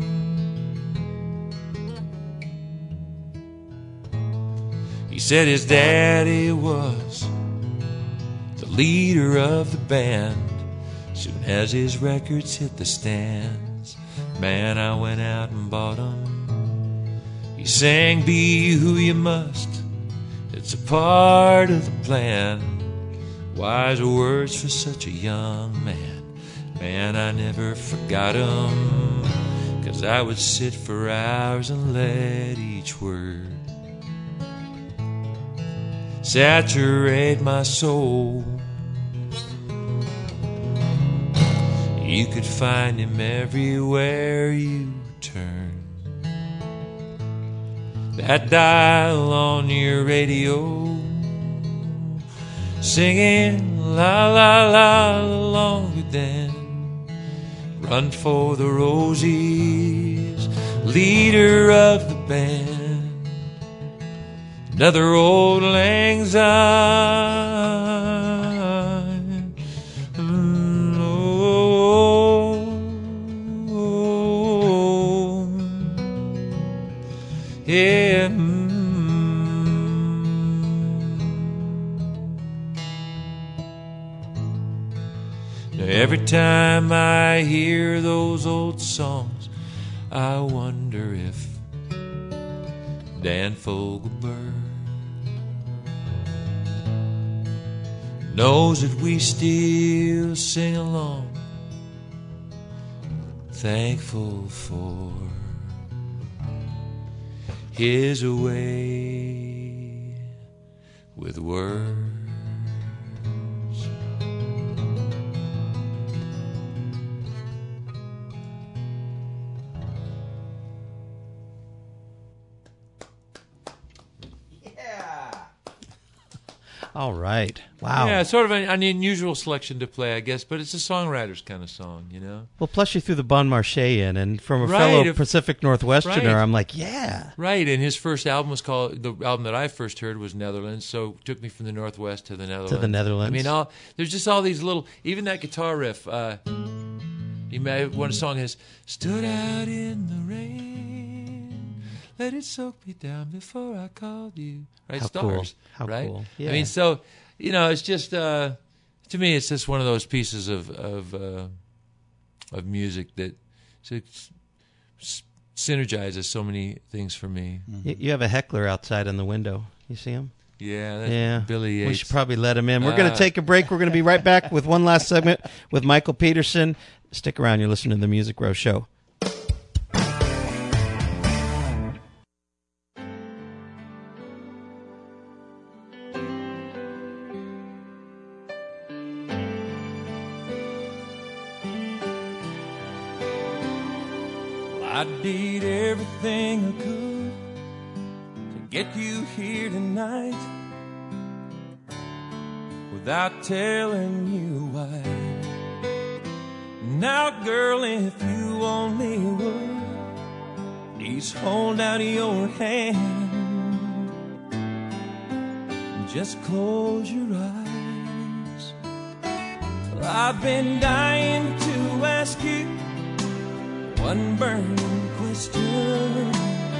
S4: He said his daddy was the leader of the band. Soon as his records hit the stands, man, I went out and bought 'em. He sang, "Be who you must, it's a part of the plan." Wise words for such a young man. Man, I never forgot 'em, 'cause I would sit for hours and let each word saturate my soul. You could find him everywhere you turn. That dial on your radio, singing la la la longer than Run for the Rosies, leader of the band. Another old lang syne. Mm, oh, oh, oh. Yeah. Mm. Now every time I hear those old songs, I wonder if Dan Fogelberg knows that we still sing along, thankful for his way with words.
S2: All right. Wow.
S4: Yeah, it's sort of an, an unusual selection to play, I guess, but it's a songwriter's kind of song, you know?
S2: Well, plus you threw the Bon Marché in, and from a
S4: Right,
S2: fellow
S4: if-
S2: Pacific Northwesterner,
S4: right.
S2: I'm like, yeah.
S4: Right, and his first album was called, the album that I first heard was Netherlands, so it took me from the Northwest to the Netherlands.
S2: Netherlands.
S4: I mean, all, there's just all these little, even that guitar riff, uh, you may, one song is, stood out in the rain, let it soak me down before I called you. Right,
S2: How cool.
S4: Stars.
S2: How
S4: right?
S2: cool. Yeah.
S4: I mean, so, you know, it's just, uh, to me, it's just one of those pieces of, of, uh, of music that s- s- synergizes so many things for me.
S2: Y- You have a heckler outside in the window. You see him?
S4: Yeah, that's
S2: Yeah.
S4: Billy Yates.
S2: We should probably let him in. We're going
S4: Ah.
S2: to take a break. We're going to be right back with one last segment with Michael Peterson. Stick around. You're listening to the Music Row Show.
S5: I did everything I could to get you here tonight without telling you why. Now, girl, if you only would, please hold out your hand and just close your eyes. Well, I've been dying to ask you one burning question.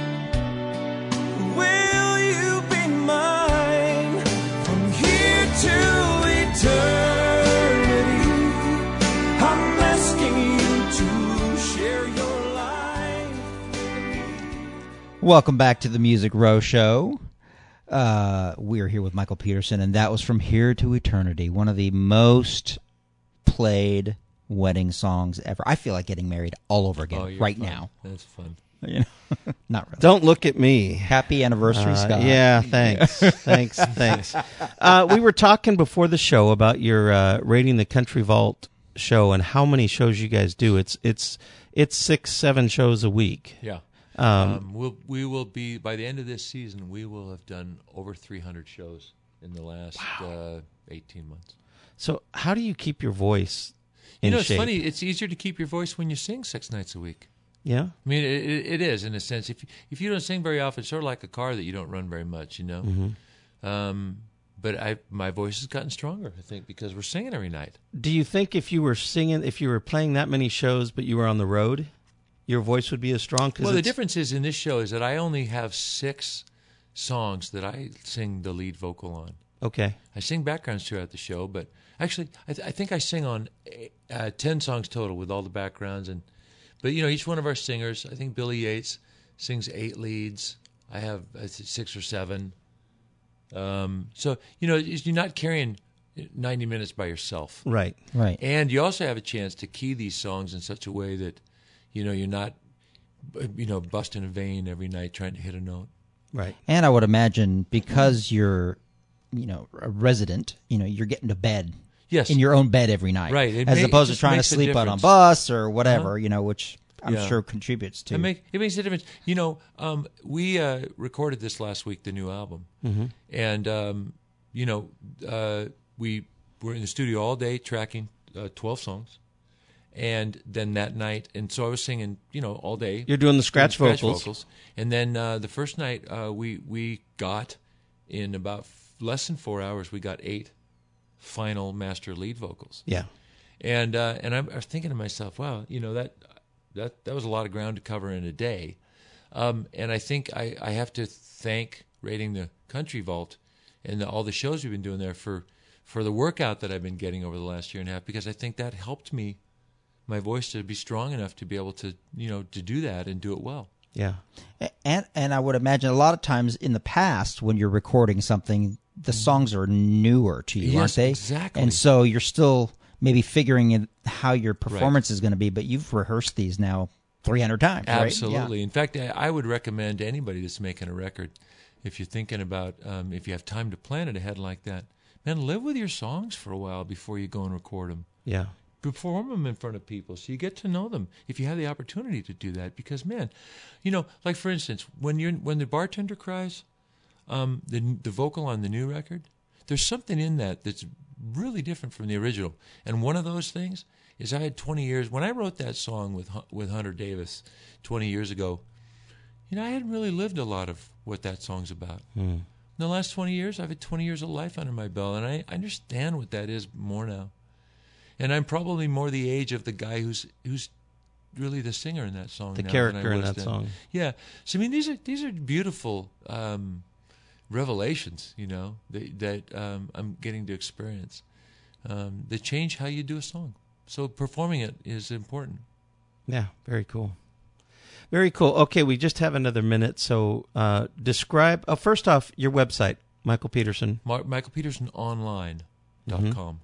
S5: Will you be mine from here to eternity? I'm asking you to share your life with me.
S3: Welcome back to the Music Row Show. Uh, we are here with Michael Peterson, and that was From Here to Eternity, one of the most played wedding songs ever. I feel like getting married all over again
S4: Oh, you're
S3: right
S4: fun.
S3: now.
S4: That's fun.
S3: You know, not really.
S2: Don't look at me.
S3: Happy anniversary,
S2: Uh,
S3: Scott.
S2: yeah, thanks, thanks, thanks. Uh, we were talking before the show about your uh, Rating the Country Vault show and how many shows you guys do. It's it's it's six, seven shows a week.
S4: Yeah.
S2: Um,
S4: Um, we'll, we will be, by the end of this season, we will have done over three hundred shows in the last uh, eighteen months.
S2: So how do you keep your voice in
S4: You know, it's
S2: shape?
S4: funny. It's easier to keep your voice when you sing six nights a week.
S2: Yeah.
S4: I mean, it, it, it is in a sense. If if you don't sing very often, it's sort of like a car that you don't run very much. You know.
S2: Mm-hmm.
S4: Um, but I, my voice has gotten stronger. I think because we're singing every night.
S2: Do you think if you were singing, if you were playing that many shows, but you were on the road, your voice would be as strong? 'Cause
S4: Well, the
S2: it's-
S4: difference is in this show is that I only have six songs that I sing the lead vocal on.
S2: Okay.
S4: I sing backgrounds throughout the show, but actually, I, th- I think I sing on uh, ten songs total with all the backgrounds. And but you know, each one of our singers, I think Billy Yates sings eight leads. I have uh, six or seven. Um, so you know, you're not carrying ninety minutes by yourself,
S2: Right.
S3: Right.
S4: and you also have a chance to key these songs in such a way that you know you're not, you know, busting a vein every night trying to hit a note.
S2: Right.
S3: And I would imagine because you're, you know, a resident, you know, you're getting to bed.
S4: Yes.
S3: In your own bed every night.
S4: Right. It
S3: As
S4: ma-
S3: opposed to
S4: just
S3: trying to
S4: makes a
S3: sleep out on
S4: difference.
S3: bus or whatever, you know, which I'm
S4: Yeah.
S3: sure contributes to.
S4: It, make, it makes a difference. You know, um, we uh, recorded this last week, the new album. Mm-hmm. And, um, you know, uh, we were in the studio all day tracking uh, twelve songs. And then that night, and so I was singing, you know, all day.
S2: You're doing the scratch
S4: doing
S2: vocals.
S4: And then uh, the first night, uh, we, we got, in about f- less than four hours, we got eight final master lead vocals.
S2: Yeah.
S4: And uh, and I'm, I was thinking to myself, wow, you know, that that that was a lot of ground to cover in a day. Um, and I think I, I have to thank Rating the Country Vault and the, all the shows we've been doing there for for the workout that I've been getting over the last year and a half, because I think that helped me, my voice to be strong enough to be able to, you know, to do that and do it well.
S2: Yeah.
S3: And and I would imagine a lot of times in the past when you're recording something, the songs are newer to you,
S4: Yes,
S3: aren't they?
S4: exactly.
S3: And so you're still maybe figuring in how your performance is going to be, but you've rehearsed these now three hundred times, right?
S4: Absolutely. In fact, I, I would recommend to anybody that's making a record, if you're thinking about, um, if you have time to plan it ahead like that, man, live with your songs for a while before you go and record them.
S2: Yeah.
S4: Perform them in front of people so you get to know them if you have the opportunity to do that. Because, man, you know, like for instance, when you're when the bartender cries, um, the the vocal on the new record, there's something in that that's really different from the original. And one of those things is I had twenty years when I wrote that song with Hu- with Hunter Davis twenty years ago. You know, I hadn't really lived a lot of what that song's about.
S2: Hmm.
S4: In the last twenty years, I've had twenty years of life under my belt, and I, I understand what that is more now. And I'm probably more the age of the guy who's who's really the singer in that song.
S2: The
S4: now
S2: character
S4: than I
S2: in
S4: was
S2: that
S4: then.
S2: song.
S4: Yeah. So I mean, these are these are beautiful um, revelations, you know, that, that um, I'm getting to experience. Um, that change how you do a song. So performing it is important.
S2: Yeah. Very cool. Very cool. Okay, we just have another minute, so uh, describe. Oh, first off, your website, Michael Peterson,
S4: Mar- Michael Peterson Online dot com.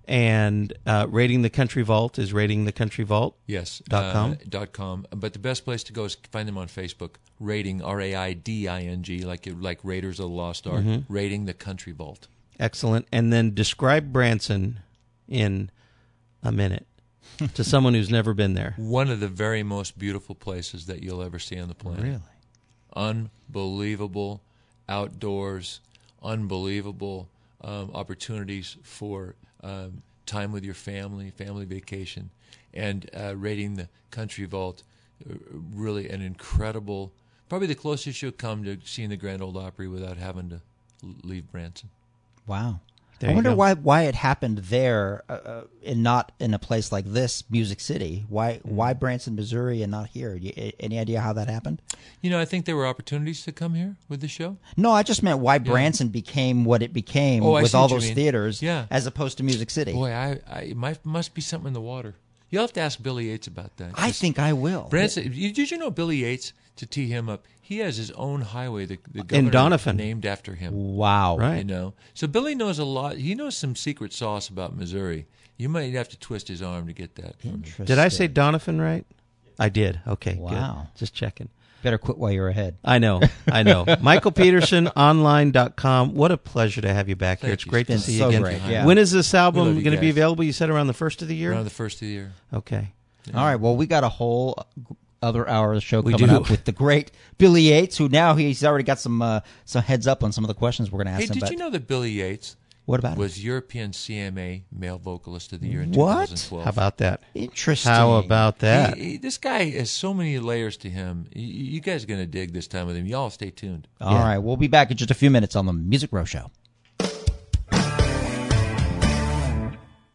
S2: and uh, Rating the Country Vault is Rating the Country Vault.
S4: Yes.
S2: Dot com?
S4: Uh, dot com. But the best place to go is find them on Facebook. Rating, R A I D I N G, like like Raiders of the Lost Ark. Rating the Country Vault.
S2: Excellent. And then describe Branson in a minute. to someone who's never been there?
S4: One of the very most beautiful places that you'll ever see on the planet.
S2: Really?
S4: Unbelievable outdoors, unbelievable um, opportunities for um, time with your family, family vacation, and uh, raiding the Country Vault. Uh, really an incredible, probably the closest you'll come to seeing the Grand Ole Opry without having to leave Branson.
S3: Wow.
S2: There
S3: I
S2: you
S3: wonder
S2: go.
S3: why why it happened there uh, uh, and not in a place like this, Music City. Why why Branson, Missouri, and not here? You, any idea how that happened?
S4: You know, I think there were opportunities to come here with the show.
S3: No, I just meant why Branson became what it became
S4: Oh, I
S3: with
S4: see
S3: all
S4: what you
S3: those
S4: mean.
S3: theaters,
S4: Yeah.
S3: as opposed to Music City.
S4: Boy, I, I it might, must be something in the water. You'll have to ask Billy Yates about that.
S3: I think I will.
S4: Branson, you- did you know Billy Yates, to tee him up, he has his own highway, the, the governor
S2: Doniphan.
S4: named after him.
S3: Wow.
S2: Right.
S4: You know, so Billy knows a lot. He knows some secret sauce about Missouri. You might have to twist his arm to get that from him.
S3: Interesting.
S2: Did I say Donovan right? I did. Okay,
S3: Wow.
S2: good. Just checking.
S3: Better quit while you're ahead.
S2: I know. I know. Michael Peterson Online dot com. What a pleasure to have you back here.
S4: Thank
S2: It's
S4: you.
S2: great to
S3: It's
S2: see
S3: so
S2: you again.
S3: great, yeah.
S2: When is this
S4: We
S2: album
S4: love you
S2: going to be
S4: guys.
S2: available? You said around the first of the year?
S4: Around the first of the year.
S2: Okay.
S3: All right. Well, we got a whole other hour of the show
S2: We
S3: coming
S2: do.
S3: up with the great Billy Yates, who now he's already got some uh, some heads up on some of the questions we're going to ask
S4: Hey,
S3: him.
S4: did
S3: about.
S4: you know that Billy Yates
S3: What about him?
S4: was European C M A Male Vocalist of the Year in
S3: What?
S4: twenty twelve?
S2: How about that?
S3: Interesting.
S2: How about that?
S4: He- he- this guy has so many layers to him. You, you guys are going to dig this time with him. Y'all stay tuned.
S3: All right. We'll be back in just a few minutes on the Music Row Show.